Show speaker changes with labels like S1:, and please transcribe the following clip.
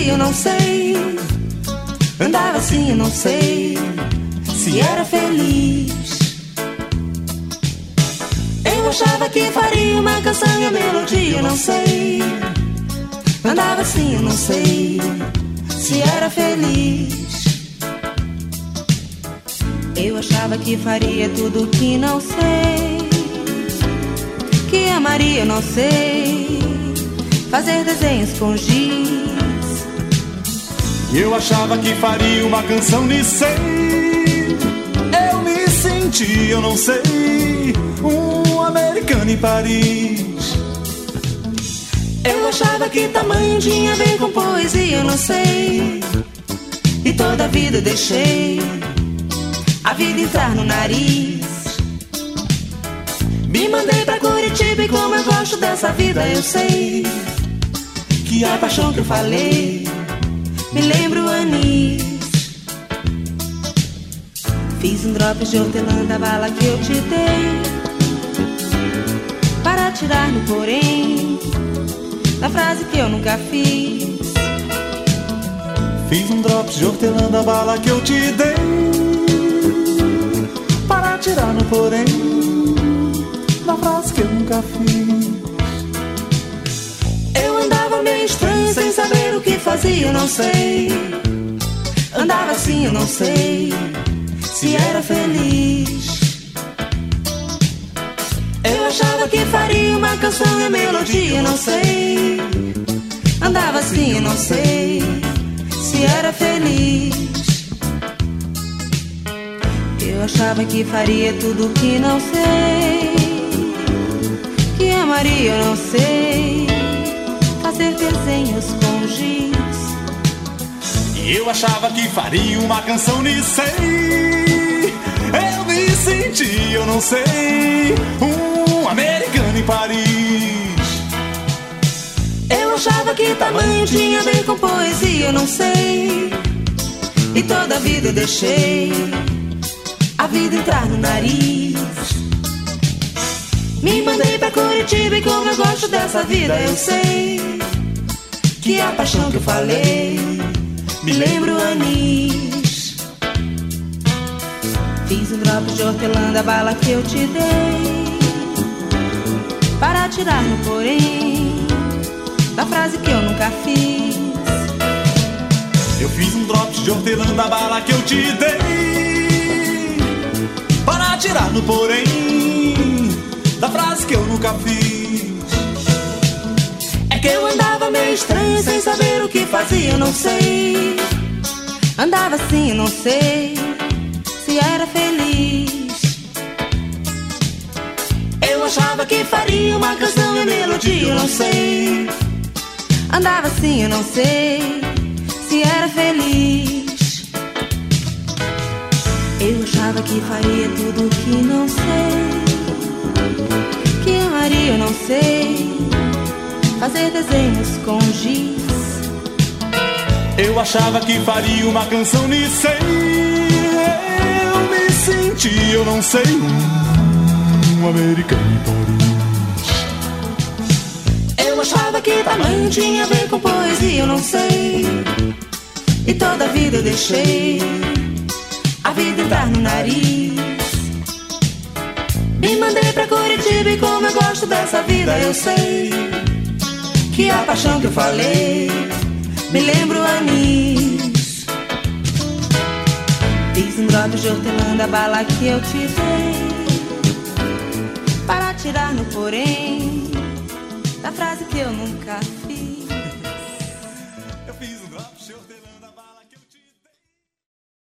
S1: eu não sei. Andava assim, eu não sei se era feliz. Eu achava que faria uma canção e a melodia, eu não sei. Andava assim, eu não sei se era feliz. Eu achava que faria tudo que não sei, que amaria, eu não sei, fazer desenhos com giz.
S2: Eu achava que faria uma canção de sei. Eu me senti, eu não sei, um americano em Paris.
S1: Eu achava que tamanho tinha a ver com poesia, eu não sei. E toda a vida deixei a vida entrar no nariz. Me mandei pra Curitiba e como eu gosto dessa vida, eu sei que a paixão que eu falei me lembra o anis. Fiz um drop de hortelã da bala que eu te dei, para tirar no porém da frase que eu nunca fiz.
S2: Fiz um drop de hortelã da bala que eu te dei, para tirar no porém da frase que eu nunca fiz.
S1: Eu andava meio estranho, sem saber o que fazia, eu não sei. Andava assim, eu não sei se era feliz. Eu achava que faria uma canção e a melodia, eu não sei. Andava assim, eu não sei se era feliz. Eu achava que faria tudo que não sei, que amaria, eu não sei, fazer desenhos com giz.
S2: Eu achava que faria uma canção de sei. Eu me senti, eu não sei, um americano em Paris.
S1: Eu achava que tamanho tinha a ver com poesia, eu não sei. E toda a vida eu deixei a vida entrar no nariz. Me mandei pra Curitiba e como eu gosto dessa vida, eu sei que a paixão que eu falei me lembra o anis. Fiz um drop de hortelã da bala que eu te dei, para tirar no porém da frase que eu nunca fiz.
S2: Eu fiz um drop de hortelã da bala que eu te dei, para tirar no porém da frase que eu nunca fiz.
S1: É que eu andava meio estranho, sem saber o que fazia, eu não sei. Andava assim, eu não sei se era feliz. Eu achava que faria uma canção e melodia, eu não sei. Andava assim, eu não sei se era feliz. Eu achava que faria tudo que não sei, que amaria, eu não sei, fazer desenhos com giz.
S2: Eu achava que faria uma canção de sei. Eu me senti, eu não sei, um americano em Paris.
S1: Eu achava que tamanho tinha a ver com poesia, eu não sei. E toda a vida eu deixei a vida entrar no nariz. Me mandei pra Curitiba e como eu gosto dessa vida, eu sei que a paixão que eu falei me lembra o anis. Fiz um drop de hortelã da bala que eu te dei, para tirar no porém da frase que eu nunca fiz.
S2: Eu fiz um drop de hortelã da bala.